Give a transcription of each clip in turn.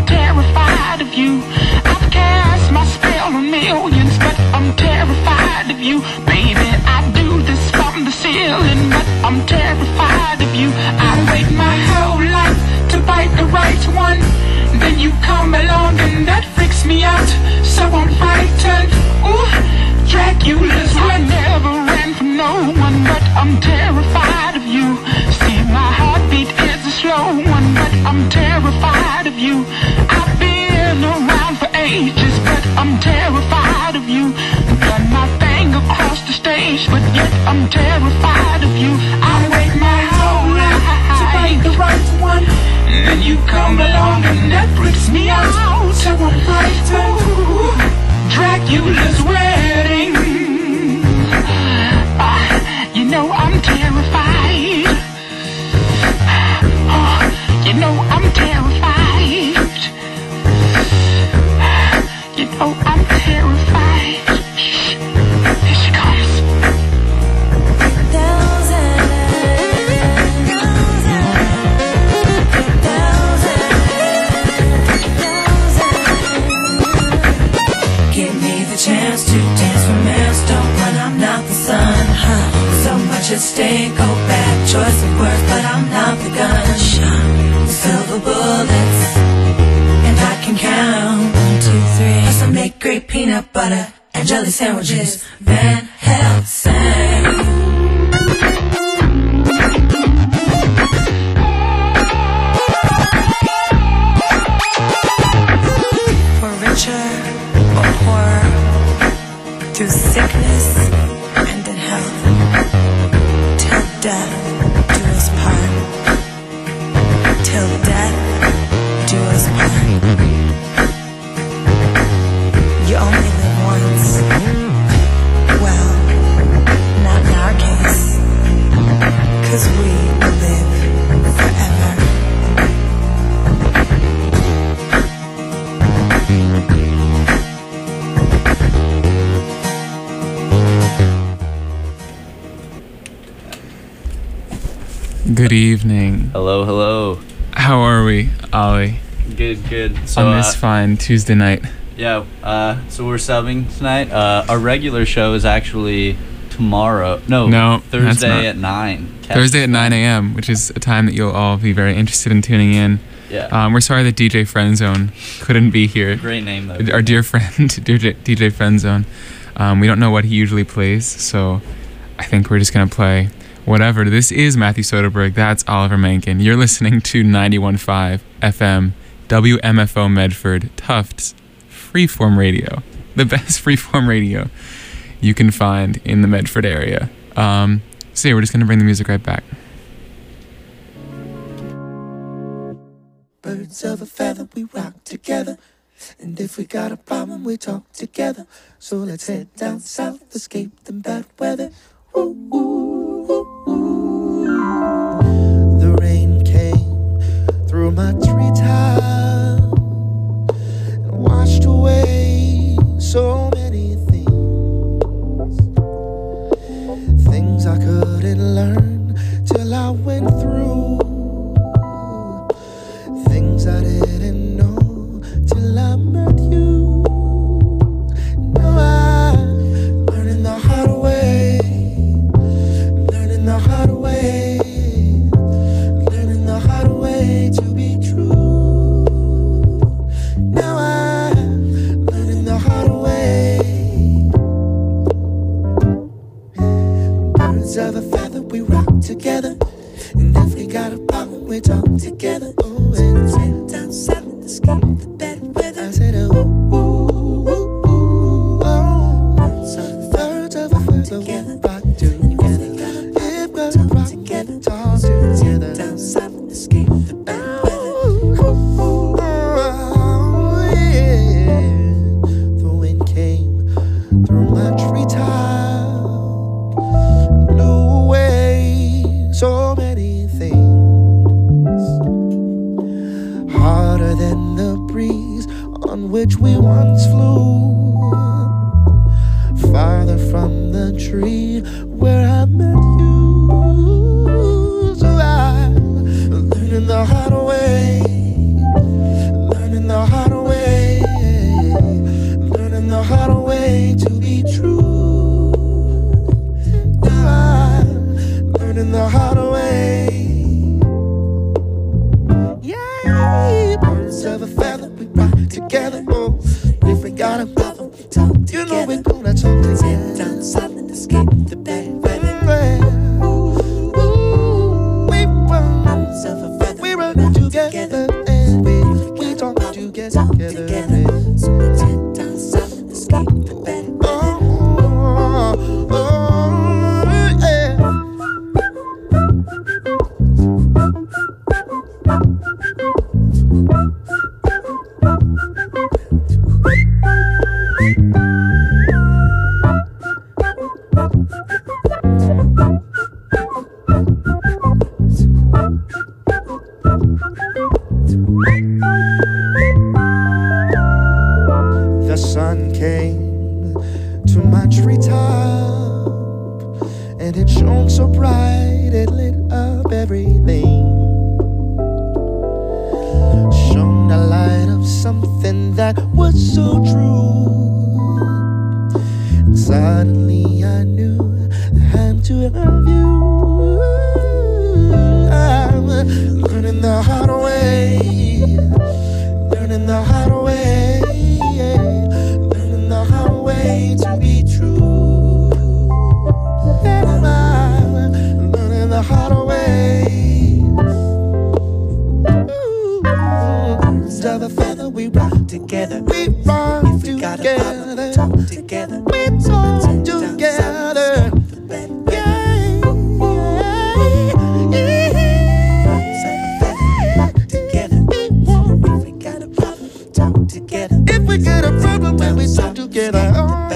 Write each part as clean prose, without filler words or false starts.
I'm terrified of you. I've cast my spell on millions, but I'm terrified of you. Baby, I do this from the ceiling, but I'm terrified of you. I wait my whole life to bite the right one. Then you come along and that freaks me out. So I'm frightened. Ooh, Dracula's I never ran from no one, but I'm terrified of you. See, my heartbeat is a slow one, but I'm terrified of you. I've been around for ages, but I'm terrified of you. Done my thing across the stage, but yet I'm terrified of you. I wait my whole life to find the right one. And then you come along and that freaks me out. So I'm frightened. Ooh, Dracula's wedding. You know I'm terrified. Oh, you know I'm terrified. You know I'm terrified. Shh. Here she comes. Give me the chance to dance for milestone when I'm not the sun. So much at stake, oh bad choice of words, but I'm not the gun. Silver bullets, and I can count 1, 2, 3. Plus I make great peanut butter and jelly sandwiches. Van Helsing. Or horror, through sickness and in health, till death do us part, till death do us part. You only live once. Well, not in our case, 'cause we live forever. Good evening. Hello, hello. How are we, Ollie? Good, good. So, on this fine Tuesday night. Yeah, so we're subbing tonight. Our regular show is actually tomorrow. No, Thursday at 9. Thursday at 9 a.m., which is a time that you'll all be very interested in tuning in. Yeah. We're sorry that DJ Friendzone couldn't be here. Great name, though. Our dear friend, DJ Friendzone. We don't know what he usually plays, so I think we're just going to play whatever. This is Matthew Soderbergh. That's Oliver Menken. You're listening to 91.5 FM, WMFO Medford, Tufts, Freeform Radio. The best freeform radio you can find in the Medford area. So yeah, we're just going to bring the music right back. Birds of a feather, we rock together. And if we got a problem, we talk together. So let's head down south, escape the bad weather. Ooh, ooh, ooh, ooh. The rain came through my treetop and washed away so many things I couldn't learn till I went through, things I didn't know till I met you. Now I'm learning the hard way, learning the hard way, learning the hard way to be true. Now I'm learning the hard way. Birds of a feather, we rock together. And if we got a problem, we talk together. Oh, and sit down south and escape the bad weather. I said, oh, ooh, ooh, ooh, oh. Birds of a feather, we rock together. If we rock together, talk together. Sit down south and escape the bad weather. Oh, yeah. The wind came through my treetop, blew away so many things, harder than the breeze on which we once flew, farther from the tree where I met you. So I'm learning the hard way, learning the together. Oh, if we got a problem, we talk together. You know we're gonna talk together. Sit down, silent, escape the bad weather. We run together and we talk together. So we sit down, silent, escape the bad weather. The sun came to my treetop, and it shone so bright it lit up everything. Shone the light of something that was so true. And suddenly I knew I had to have you. I'm learning the hard way, learning the hard way. Learning the hard way to be true. And I'm learning the hard way. Birds of a feather, we rock together. We rock together. We talk together. We talk together. If we get a problem, when we talk together.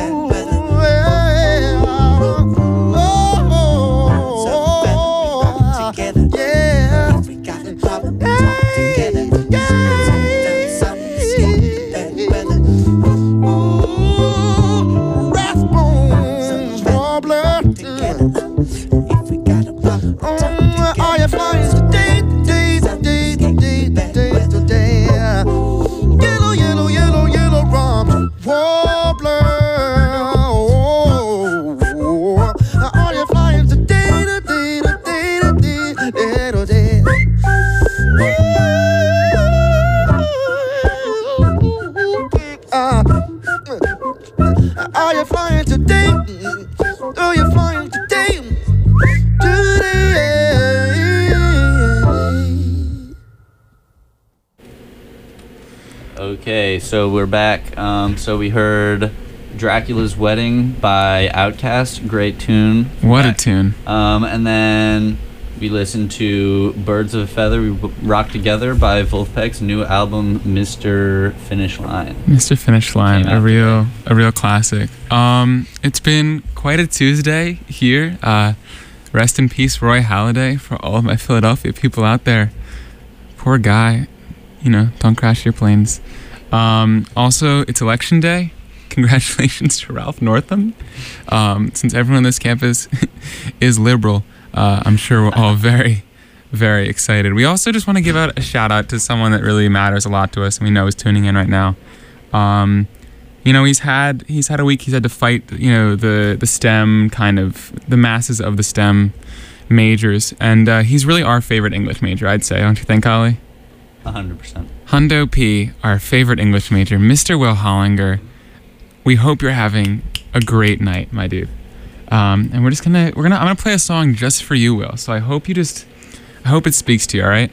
Are you flying today? Are you flying today? Okay, so we're back. So we heard Dracula's Wedding by Outkast. Great tune. What a tune. And then we listened to Birds of a Feather, We Rock Together by Vulfpec's new album, Mr. Finish Line. Mr. Finish Line, a real classic. It's been quite a Tuesday here. Rest in peace, Roy Halladay, for all of my Philadelphia people out there. Poor guy. You know, don't crash your planes. Also, it's election day. Congratulations to Ralph Northam. Since everyone on this campus is liberal, I'm sure we're all very, very excited. We also just want to give out a shout out to someone that really matters a lot to us, and we know is tuning in right now. You know, he's had a week. He's had to fight, you know, the STEM kind of the masses of the STEM majors, and he's really our favorite English major, I'd say. Don't you think, Ollie? 100%. Hundo P, our favorite English major, Mr. Will Hollinger. We hope you're having a great night, my dude. And I'm gonna play a song just for you, Will. So I hope it speaks to you, all right?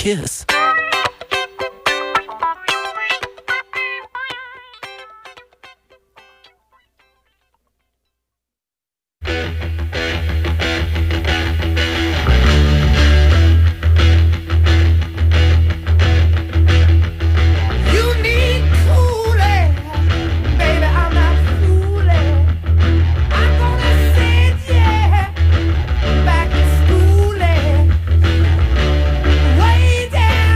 kiss. Back to school, way down.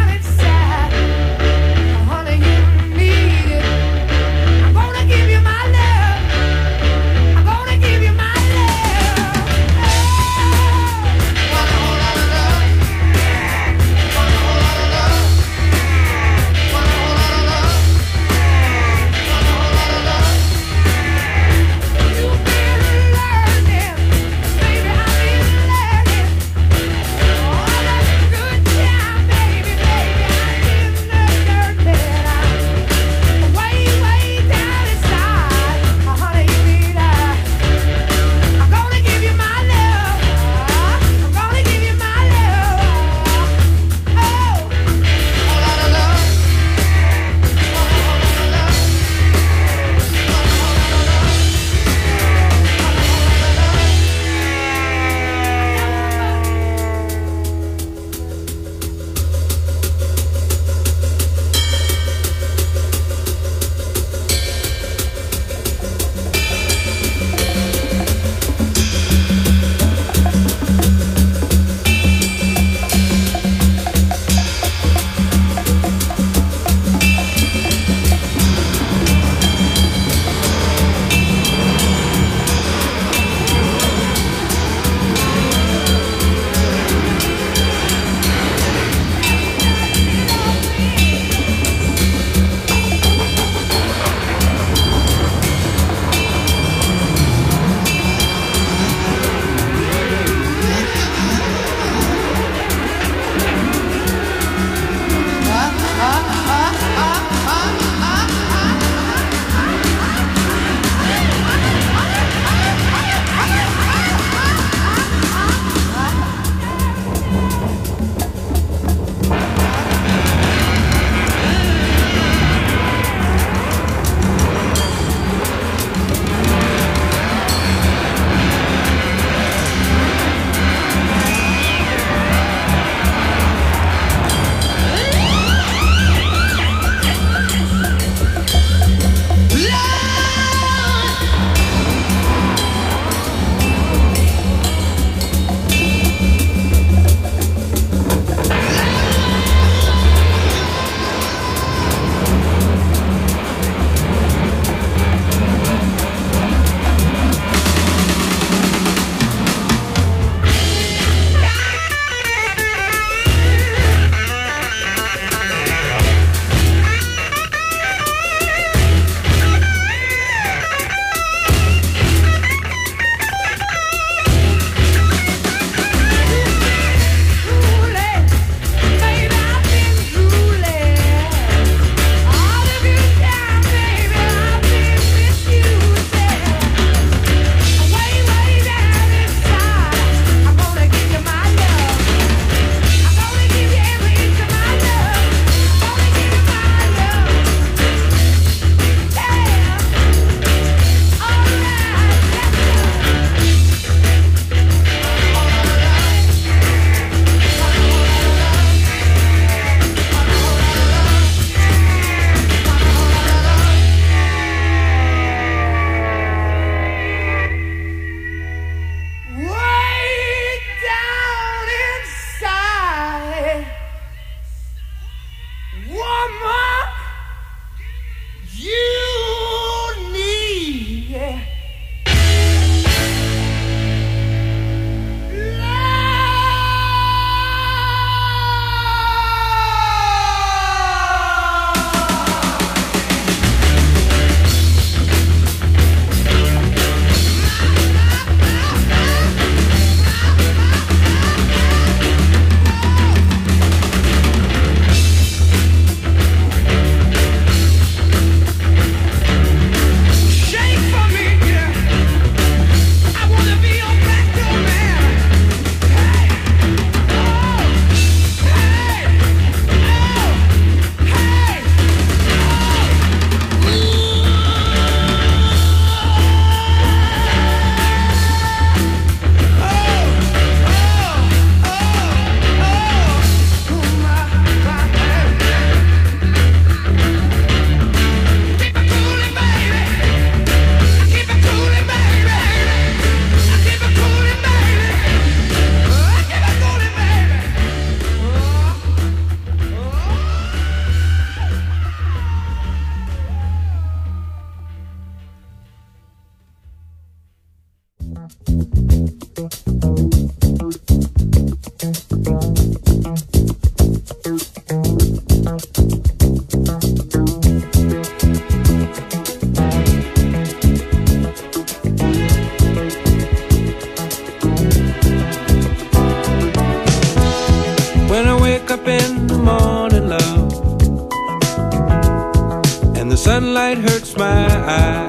light hurts my eye,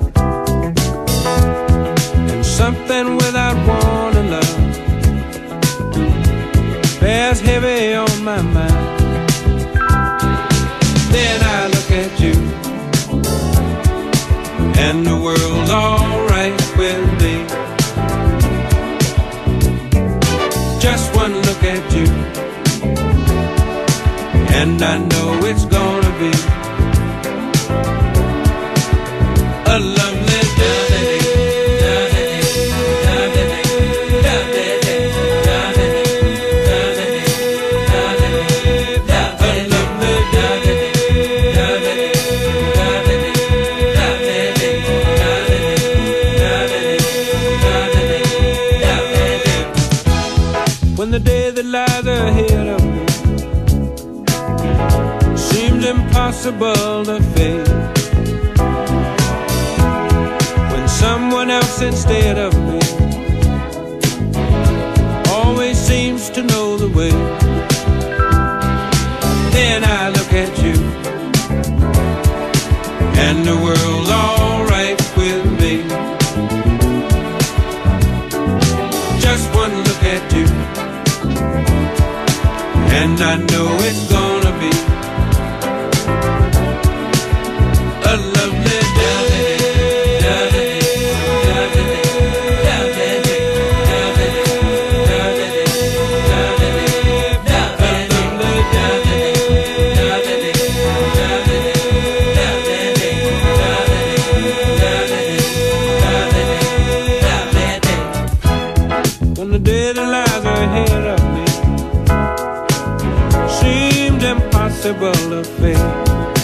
and something without wanting love bears heavy on my mind. Then I look at you, and the world's alright with me. Just one look at you, and I know it's gonna be a lovely day. When the day that lies ahead of me seems impossible to face, when someone else instead of me always seems to know the way, then I look at you, and the world's alright with me. Just one look at you, and I know it's gonna be a lovely day. When the day that lies ahead of me seemed impossible to face,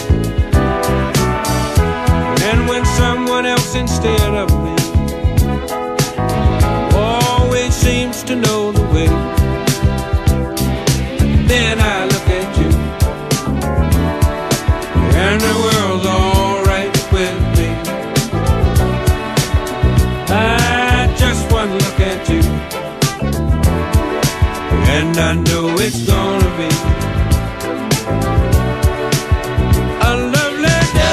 and when someone else instead of me always seems to know the way, then I look at you, and the world's alright with me. I just one look at you, and I know it's gonna be a lovely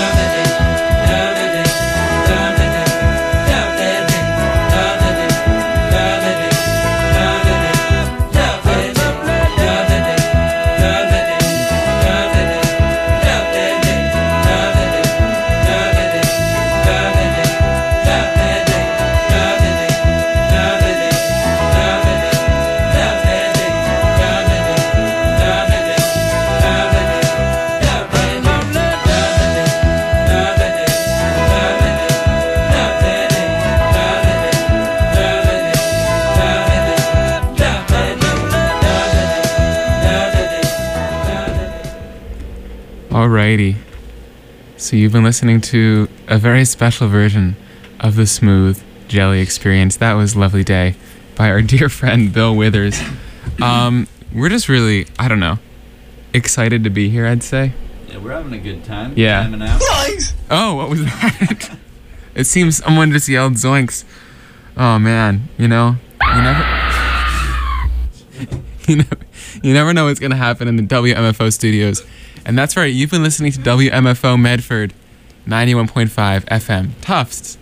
Alrighty. So you've been listening to a very special version of the Smooth Jelly Experience. That was Lovely Day by our dear friend Bill Withers. We're just really, I don't know, excited to be here, I'd say. Yeah, we're having a good time. Yeah. Jamming out. Oh, what was that? It seems someone just yelled zoinks. Oh man, you know, you never know what's gonna happen in the WMFO studios. And that's right, you've been listening to WMFO Medford 91.5 FM. Tufts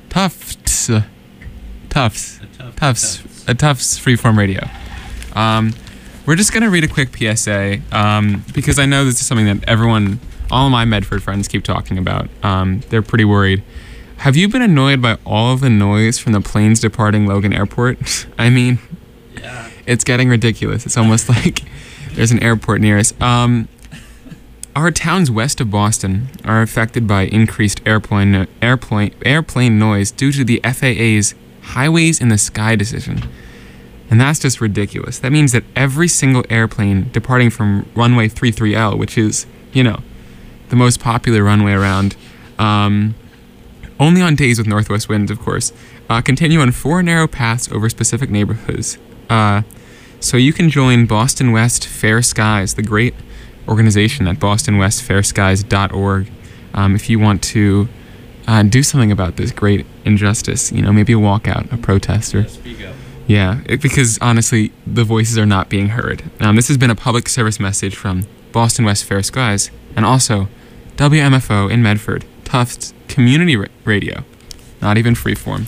freeform radio. We're just gonna read a quick PSA because I know this is something that all my Medford friends keep talking about. They're pretty worried. Have you been annoyed by all of the noise from the planes departing Logan Airport? I mean, Yeah. it's getting ridiculous. It's almost like there's an airport near us. Our towns west of Boston are affected by increased airplane noise due to the FAA's Highways in the Sky decision. And that's just ridiculous. That means that every single airplane departing from runway 33L, which is, the most popular runway around, only on days with northwest winds, of course, continue on 4 narrow paths over specific neighborhoods. So you can join Boston West Fair Skies, the great organization at bostonwestfairskies.org, if you want to do something about this great injustice. Maybe a walkout, a protest, or Speak up. because honestly, the voices are not being heard. This has been a public service message from Boston West Fair Skies and also WMFO in Medford. Tufts Community Radio, not even Freeform.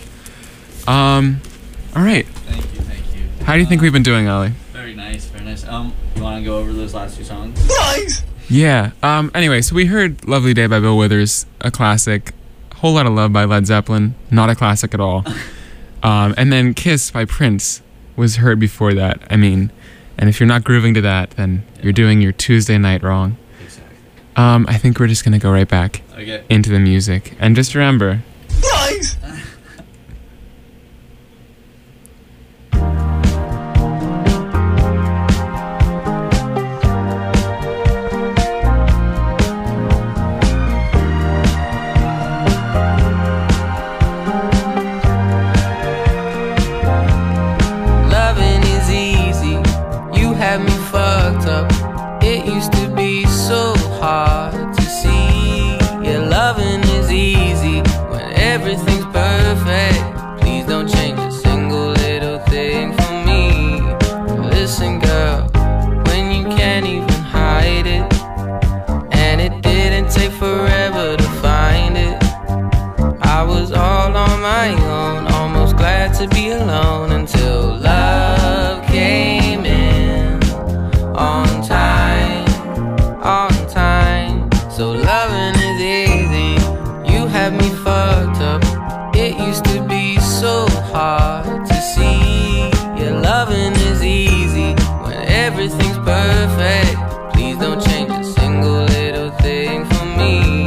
All right. Thank you. How do you think we've been doing, Ali? Very nice, very nice. You want to go over those last two songs? Nice! Yeah. Anyway, so we heard Lovely Day by Bill Withers, a classic. Whole Lot of Love by Led Zeppelin, not a classic at all. And then Kiss by Prince was heard before that. I mean, and if you're not grooving to that, then you're doing your Tuesday night wrong. Exactly. I think we're just going to go right back into the music. And just remember... Nice! To be alone until love came in on time. So loving is easy. You have me fucked up. It used to be so hard to see. Yeah, loving is easy when everything's perfect. Please don't change a single little thing for me.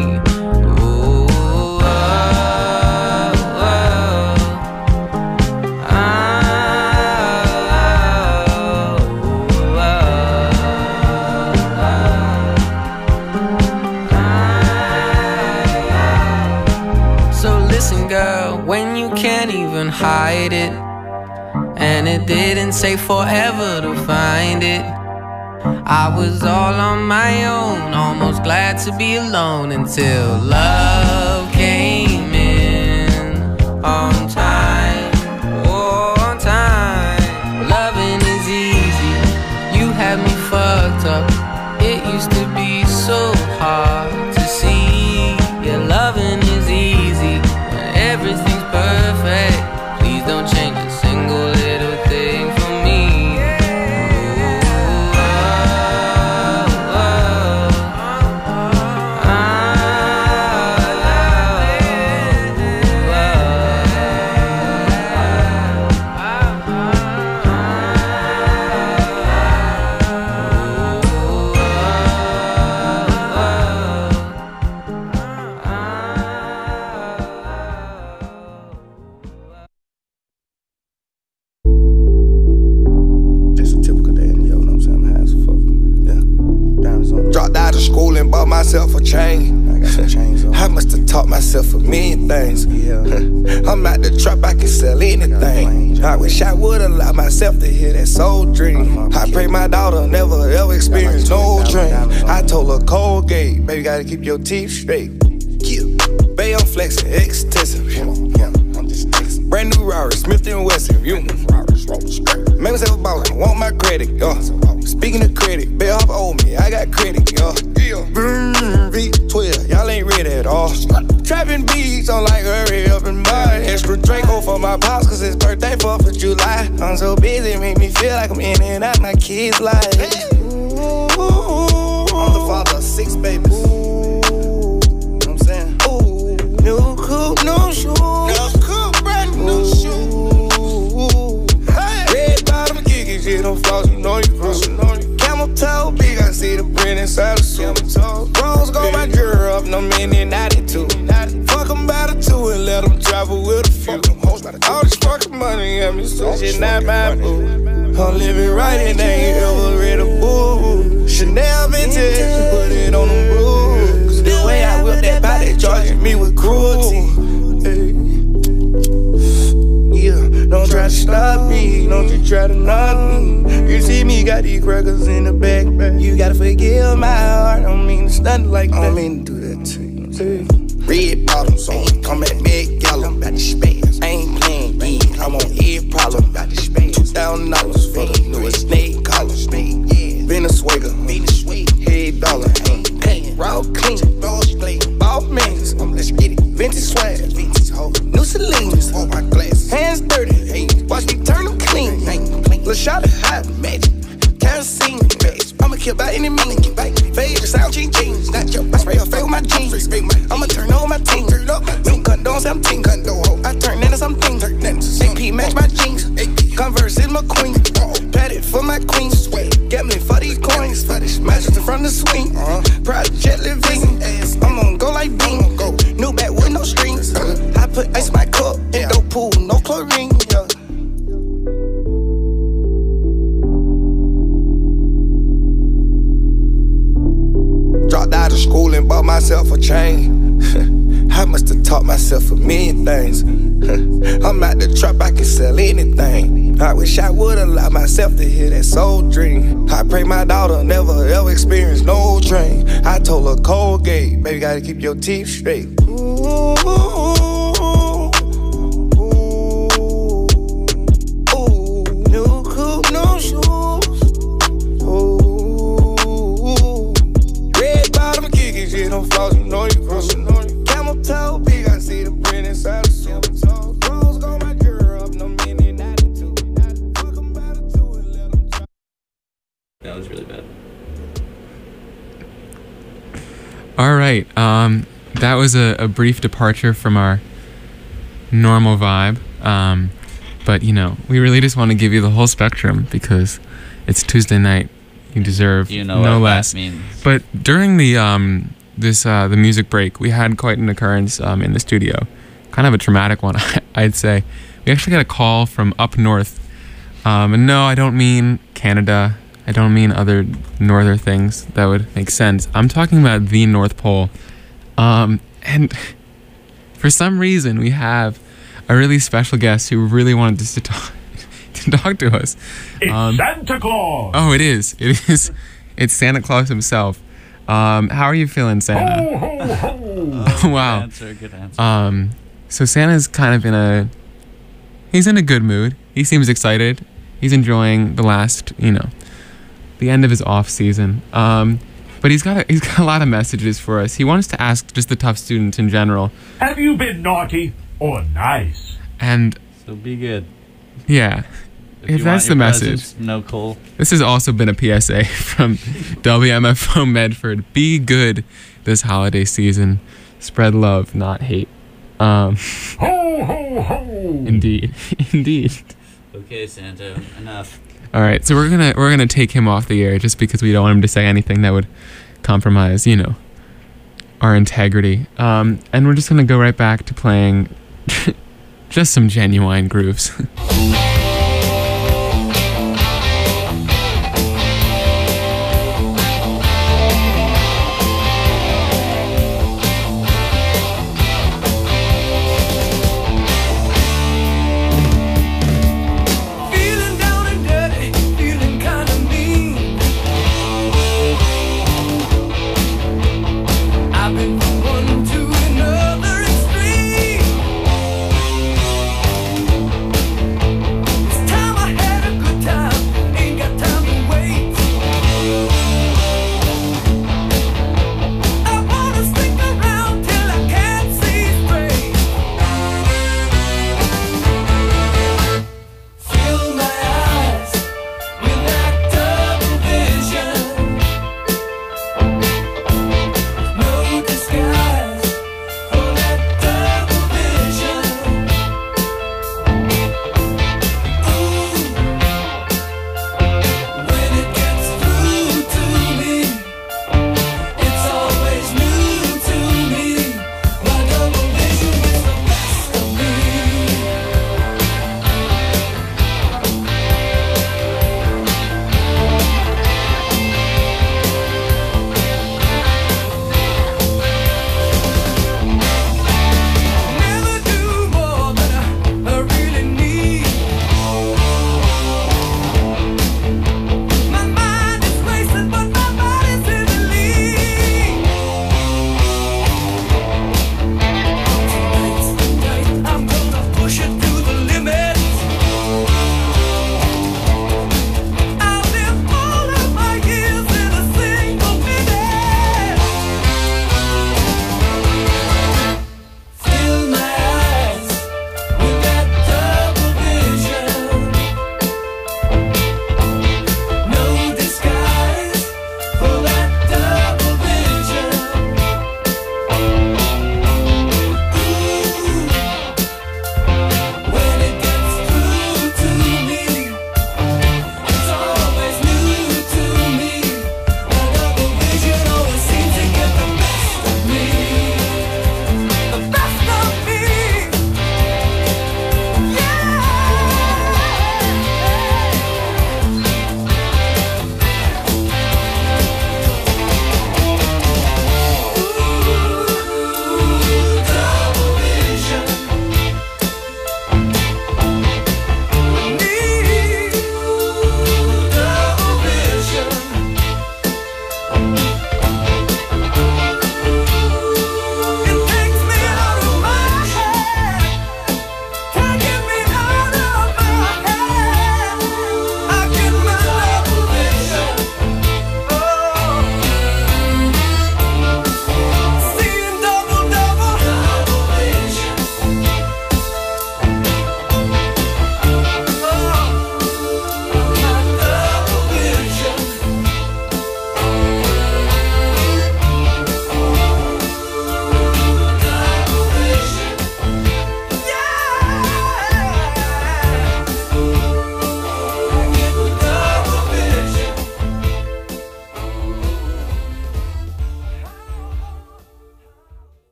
Hide it, and it didn't say forever to find it. I was all on my own, almost glad to be alone until love came in on time. Oh, on time. Loving is easy. You had me fucked up. It used to be so hard to see. Yeah, loving is easy when everything's perfect. Don't change a single little thing for me. Myself a chain. I got some chains on. I must have taught myself a million things. Yeah. I'm out the trap, I can sell anything. I wish I would allow myself to hear that soul dream. I pray my daughter never ever experience no dream. I told her Colgate, baby, gotta keep your teeth straight. Yeah. Babe, I'm flexing, extensive. I'm just texting. Brand new Rari, Smith & Wesson. Make myself a baller, want my credit. Speaking of credit, babe, hop on me, I got credit. V12, y'all ain't ready at all. Trapping beats, I'm like, hurry up and buy extra Draco for my pops, cause his birthday 4th of July. I'm so busy, make me feel like I'm in and out my kids' life. I'm the father of 6 babies. You know what I'm saying? Ooh, new coupe, new shoes. New coupe, brand new shoes. Red bottom, kicking shit on floss, you know you cruise. Camel toe, big, I see the print inside the suit. Rose go my girl up, no minute 92. Fuck them by the 2 and let them travel with a few. All this fucking money got me so shit not my boo. I'm living right and they ain't ever read a book. Chanel vintage, put it on them rules. The way I whip that body, charging me with cruelty. Yeah, don't try to stop me, don't you try to knock me. You see me, got these crackers in the back. You gotta forgive my heart, I don't mean to stunt like that. I don't mean to do that to you. Red bottoms on, come at me, gallon, got the space. I ain't playing games, I'm on every problem, got the space. $2,000 for the newest snake collar. Venezuela, head dollar, ain't paying. Raw clean, ball man, I'm let's kill by any means. Fade the sound, jeans. Not your, I spray her face with my jeans. I'ma turn over my team. New condones, I'm team. I turn into something. AP match my jeans. Converse is my queen. Padded for my queen. Gambling for these coins. Matches in front of the swing. Project living. I'm on go like beam. New back with no strings. I put ice in my cup. No pool, no chlorine. Dropped out of school and bought myself a chain. I must have taught myself a million things. I'm out the trap, I can sell anything. I wish I would allow myself to hear that soul dream. I pray my daughter never ever experience no drain. I told her Colgate, baby, gotta keep your teeth straight. Ooh, new coupe, no shoes. Ooh, red bottom kicking shit, no flaws, you know you crossing. Camel toe big, I see the print inside the silver toe. Rose got my girl up, no minute 92. Fuck 'em by the two and let 'em try. That was really bad. All right. That was a brief departure from our normal vibe. But, you know, we really just want to give you the whole spectrum because it's Tuesday night. You deserve no less. That means. But during the the music break, we had quite an occurrence in the studio. Kind of a traumatic one, I'd say. We actually got a call from up north. And no, I don't mean Canada. I don't mean other northern things that would make sense. I'm talking about the North Pole. And for some reason, we have a really special guest who really wanted us to talk to us. It's Santa Claus! Oh, it is. It's Santa Claus himself. How are you feeling, Santa? Ho, ho, ho! Wow. Good answer. So Santa's kind of he's in a good mood. He seems excited. He's enjoying the end of his off season. But he's got a lot of messages for us. He wants to ask just the tough students in general. Have you been naughty or nice? And So be good. yeah, if that's the message. Presents, no coal. This has also been a PSA from WMFO Medford. Be good this holiday season. Spread love, not hate. Ho, ho, ho! Indeed. Indeed. Okay, Santa, enough. All right, so we're gonna take him off the air just because we don't want him to say anything that would compromise, our integrity. And we're just gonna go right back to playing just some genuine grooves.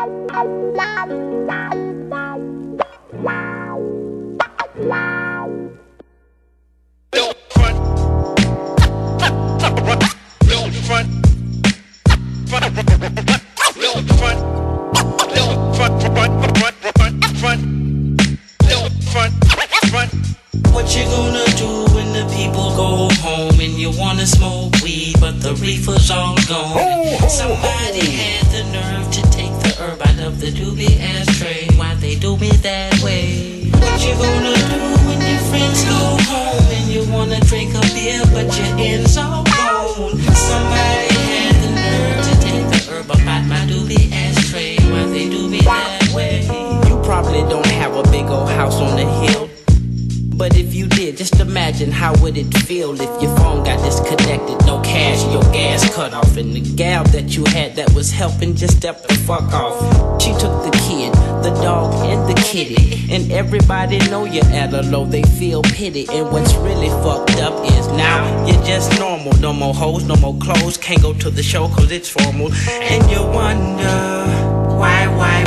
What you gonna do when the people go home and you wanna smoke weed but the reefer's all gone? Somebody had the nerve to take the herb out of the doobie ashtray. Why they do me that way? What you gonna do when your friends go home and you wanna drink a beer but your ends all gone? Somebody had the nerve to take the herb up out my doobie ashtray. Why they do me that way? You probably don't have a big old house on the hill, but if you did, just imagine how would it feel if your phone got disconnected, no cash, your gas cut off, and the gal that you had that was helping just stepped the fuck off. She took the kid, the dog, and the kitty, and everybody know you're at a low, they feel pity. And what's really fucked up is now you're just normal. No more hoes, no more clothes, can't go to the show cause it's formal. And you wonder why,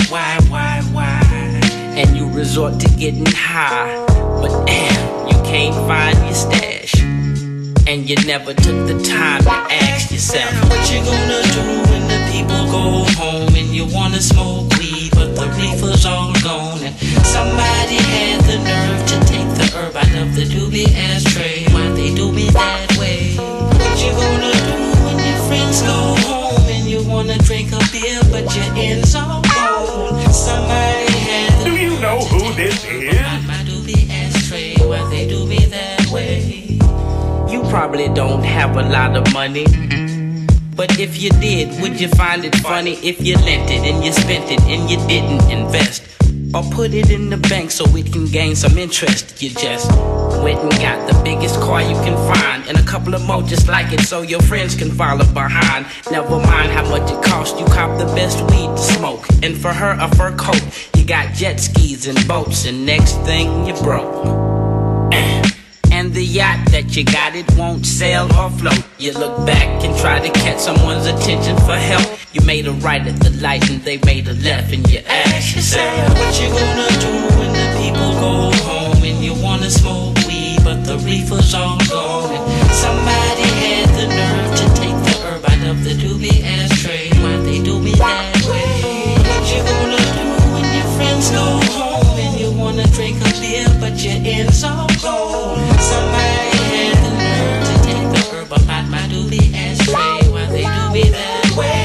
and you resort to getting high. But damn, you can't find your stash, and you never took the time to ask yourself, what you gonna do when the people go home and you wanna smoke weed but the reefer's all gone? And somebody had the nerve to take the herb out of the doobie ashtray. Why they do me that way? What you gonna do when your friends go home and you wanna drink a beer but your ends all gone? Somebody had the Do you know who this is? why they do me that way? you probably don't have a lot of money. But if you did, would you find it funny if you lent it and you spent it and you didn't invest? Or put it in the bank so it can gain some interest? You just went and got the biggest car you can find and a couple of more just like it so your friends can follow behind. Never mind how much it costs, you cop the best weed to smoke, and for her a fur coat. You got jet skis and boats, and next thing you broke. And the yacht that you got, it won't sail or float. You look back and try to catch someone's attention for help. You made a right at the light and they made a left, and you ask yourself, what you gonna do when the people go home and you wanna smoke weed but the reefer's all gone? And somebody had the nerve to take the herb out of the doobie ashtray. Why they do me that way? What you gonna do when your friends go home and you wanna drink a beer but your ends all gone? Somebody had the nerve to take the herb up out my doobie ashtray. Why they do me that way?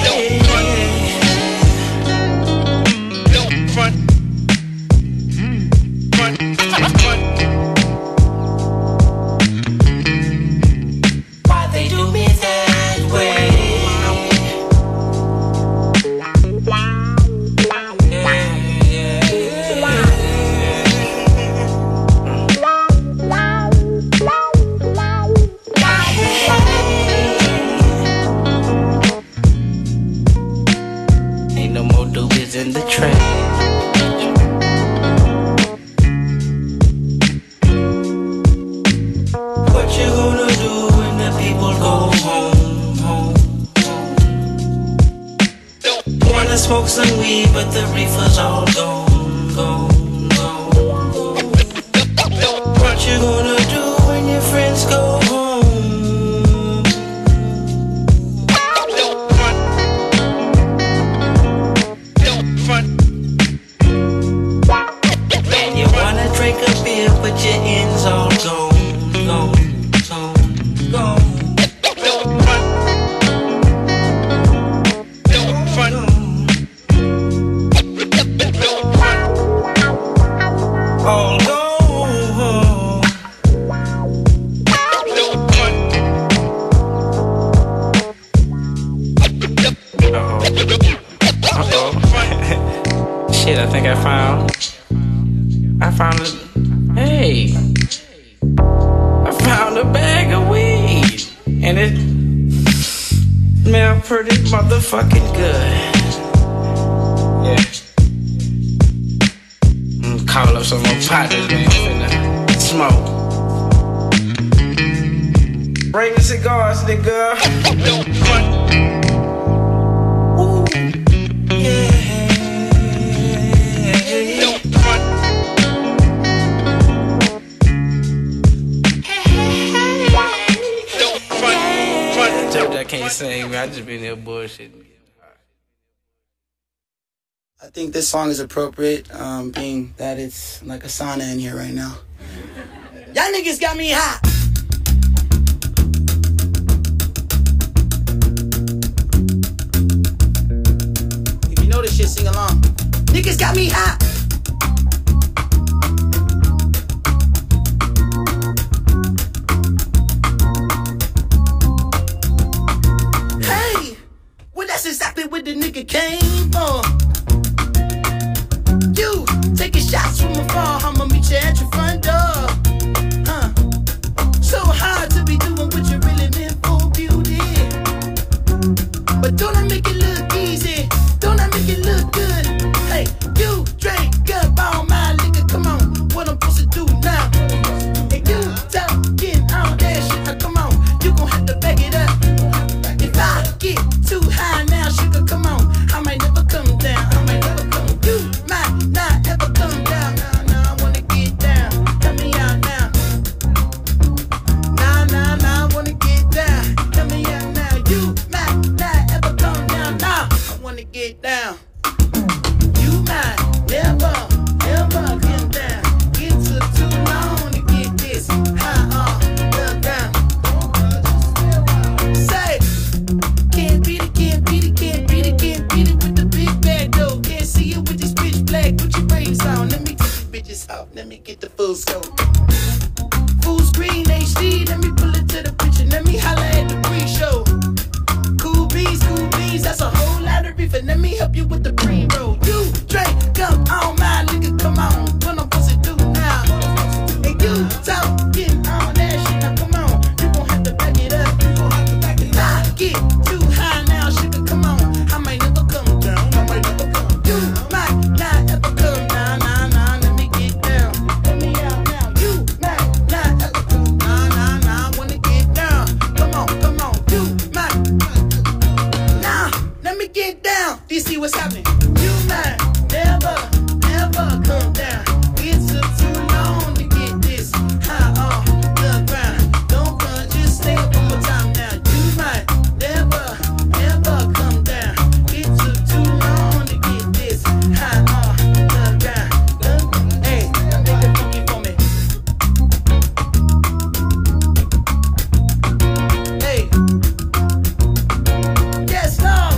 Why they do me that way? Ain't no more doobies in the train. What you gonna do when the people go home? Wanna smoke some weed, but the reefer's all gone. What you gonna do when your friends go home? And you wanna drink a beer, but your ends all gone. All gone. Shit, I think I found it. Hey, I found a bag of weed, and it smelled pretty motherfucking good. Yeah. Call up some more partners, man, finna smoke. Bring the cigars, nigga. Ooh, yeah. nigga saying, I just been here bullshitting. I think this song is appropriate, being that it's like a sauna in here right now. Y'all niggas got me hot. If you know this shit, sing along. Niggas got me hot. Hey, well that's exactly what the nigga came for. You taking shots from afar, I'ma meet you at your front door. So hard to be doing what you really meant for, beauty. But don't I make it look easy? Don't I make it look good? Hey, you drink up all my liquor, come on, what I'm supposed to do now? And you talking all that shit, come on, you gon' have to back it up. If I get too high now, sugar, come on, I might never come down, I might never come. You might not ever come down, nah, I wanna get down, help me out now. Nah, I wanna get down, help me out now. You might not ever come down, nah, I wanna get down. You might never come down. It took too long to get this high off the ground. Say, can't beat it, can't beat it, can't beat it, can't beat it with the big bag though. Can't see it with this bitch black. Put your brains on, let me take these bitches out, let me get the full scope. Full screen HD, let me pull it to the picture, let me holla at the pre-show. Cool beans, that's a whole lot of beef, and let me help you with the pre-roll. You drink up all my liquor, come on, what I'm supposed to do now? And you talking all that shit, now come on, you gon' have to back it up. If I get too high now, sugar, come on, I might never come down, I might never come. You might not ever come down, nah, let me get down, let me out now. You might not ever come down, nah, I wanna get down. Come on, you might. Nah, let me get down. Do you see what's happening? You might never come down. It took too long to get this high off the ground. Don't run, just stay up one more time now. You might never come down. It took too long to get this high off the ground. Hey, make it funky for me. Hey, yes, Lord.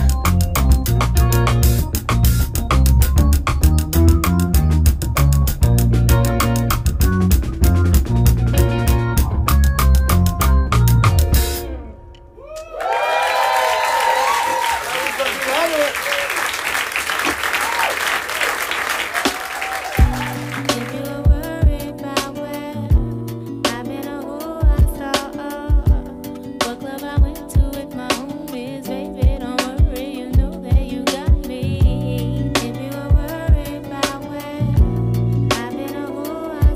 If you were worried about where I've been or who I saw, what club I went to with my homies, baby, don't worry, you know that you got me. If you were worried about where I've been or who I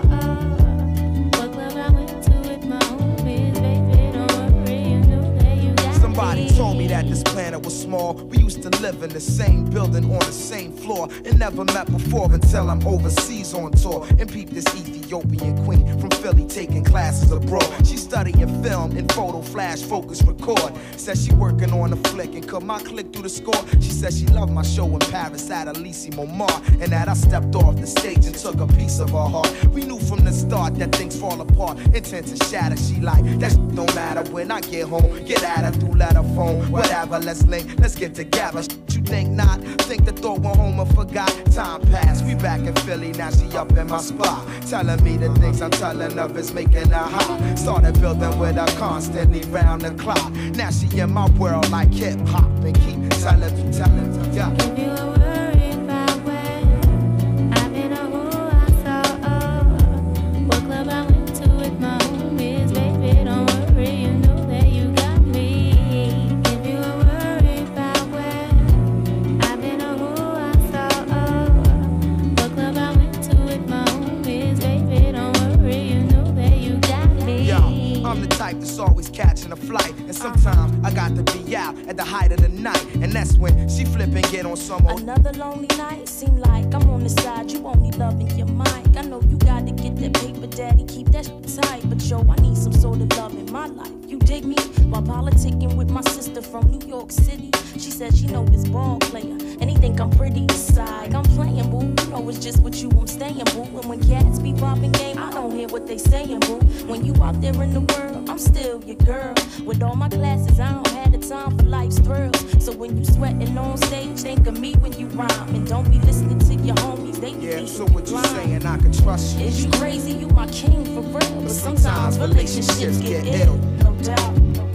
saw, what club I went to with my homies, baby, don't worry, you know that you got me. Somebody told me that this planet was small. We used to live in the same building on the same floor and never met before until I'm overseas on tour and peep this Ethiopian queen from Philly taking classes abroad. She studying film and photo, flash, focus, record. Said she working on a flick and cut my click through the score. She said she loved my show in Paris at Elysee Montmartre and that I stepped off the stage and took a piece of her heart. We knew from the start that things fall apart, intent to shatter. She like, that shit don't matter when I get home. Get at her through letter phone, whatever, let's link, let's get together. You think not? Think the thought went home and forgot. Time passed, we back in Philly, now she up in my spot. Telling me the things I'm telling her is making her hot. Started building with her constantly round the clock. Now she in my world like hip hop and keep telling me, yeah. If you were worried about where I've been or who I saw, what club I went to with my homies, baby, don't worry, you know that you got me. If you were worried about where I've been or who I saw, what club I went to with my homies, baby, don't worry, you know that you got me. Yo, I'm the type that's always catching a flight, and sometimes I got to be out at the height of the night, and that's when she flip and get on some old. Another lonely night, seem like I'm on the side, you only loving your mic. I know you gotta get that paper, daddy, keep that shit tight, but yo, I need some sort of love in my life. You dig me? While politicking Hanging with my sister from New York City. She said she know this ball player, and he think I'm pretty aside. I'm playing, boo. You know it's just with you I'm staying, boo. And when cats be popping game, I don't hear what they saying, boo. When you out there in the world, I'm still your girl. With all my classes, I don't have the time for life's thrills. So when you sweating on stage, think of me when you rhyme. And don't be listening to your homies, they be Yeah, so what you saying, I can trust you. Is you crazy? You my king for real. But sometimes relationships get ill. No doubt.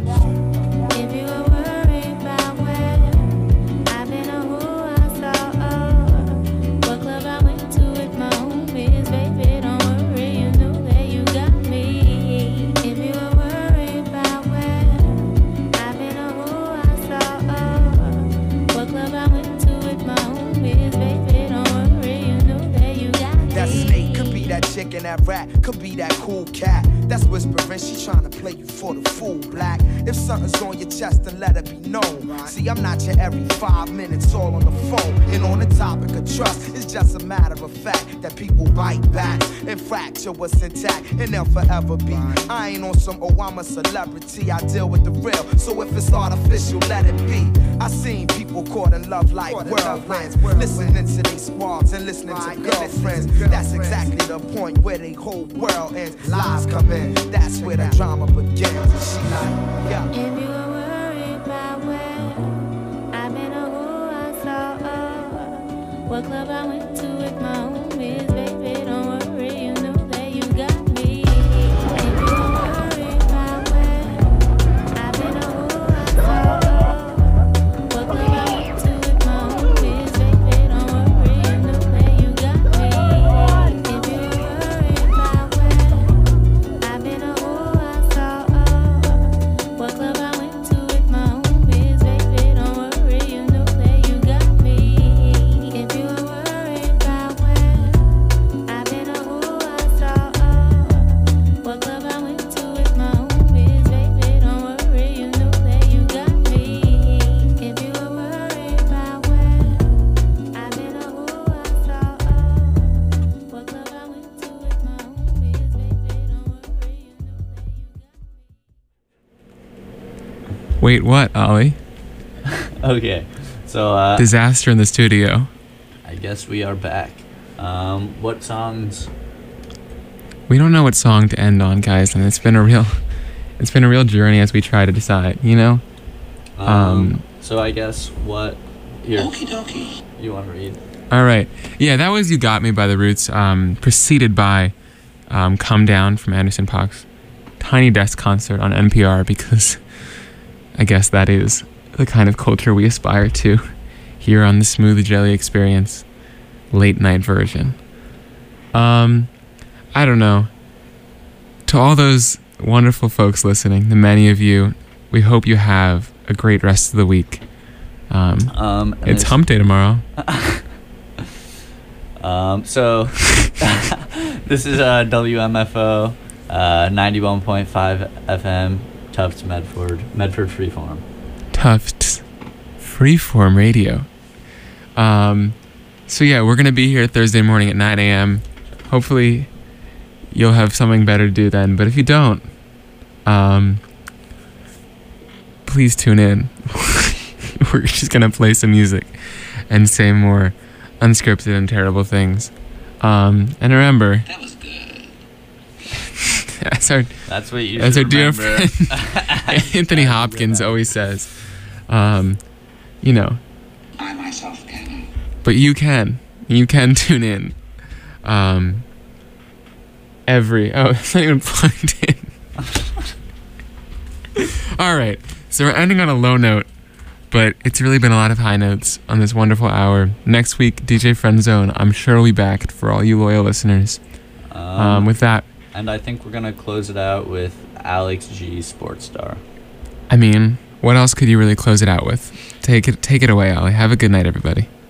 If you were worried about where I've been or who I saw, what club I went to with my homies, baby, don't worry, you know that you got me. If you were worried about where I've been or who I saw, what club I went to with my homies, baby, don't worry, you know that you got me. That snake could be that chick and that rat, could be that cool cat. That's whispering, she tryna play you for the fool, black. If something's on your chest, then let it be known. See, I'm not your every 5 minutes all on the phone. And on the topic of trust, it's just a matter of fact that people bite back and fracture what's intact, and they'll forever be. I ain't on some, oh, I'm a celebrity, I deal with the real. So if it's artificial, let it be. I seen people caught in love like whirlwinds, listening to they squads and listening to girlfriends. That's exactly the point where they whole world ends. Lies come in, that's where the drama begins. And she like, yeah. If you were worried about where I've been or who I saw, what club I went to with my homies, baby, don't worry, you know that you got me. If you were worried about where I've been or who I saw, what club I went to with my homies, baby, don't worry, you know that you got me. If you were worried about where I've been or who I saw, what club I went to with my homies, baby, don't worry, you know that you got me. If you were worried about where I've been or who I saw, what club I went to with my homies, baby, don't worry, you know that you got me. If you were worried about where I've been or who I saw, what club I went to with my homies, baby, don't worry, you know that you got me. Wait, what, Ollie? Okay, so Disaster in the studio. I guess we are back. What songs? We don't know what song to end on, guys, and it's been a real journey as we try to decide, you know? So I guess what here you want to read? All right. Yeah, that was You Got Me by The Roots, preceded by Come Down from Anderson .Paak's Tiny Desk concert on NPR, because I guess that is the kind of culture we aspire to here on the Smooth Jelly Experience late night version. I don't know. To all those wonderful folks listening, the many of you, we hope you have a great rest of the week. It's hump day tomorrow. So this is WMFO 91.5 FM, Tufts, Medford Freeform. Tufts Freeform Radio. So yeah, we're gonna be here Thursday morning at 9 a.m. Hopefully you'll have something better to do then, but if you don't, please tune in. We're just gonna play some music and say more unscripted and terrible things. And remember, That was good. That's what you as our should dear remember. friend Anthony Hopkins always says, you know, I myself can. but you can tune in. It's not even plugged in. All right, so we're ending on a low note, but it's really been a lot of high notes on this wonderful hour. Next week, DJ Friend Zone, I'm sure will be back for all you loyal listeners. With that, and I think we're gonna close it out with Alex G, Sports Star. I mean, what else could you really close it out with? Take it away, Ollie. Have a good night, everybody.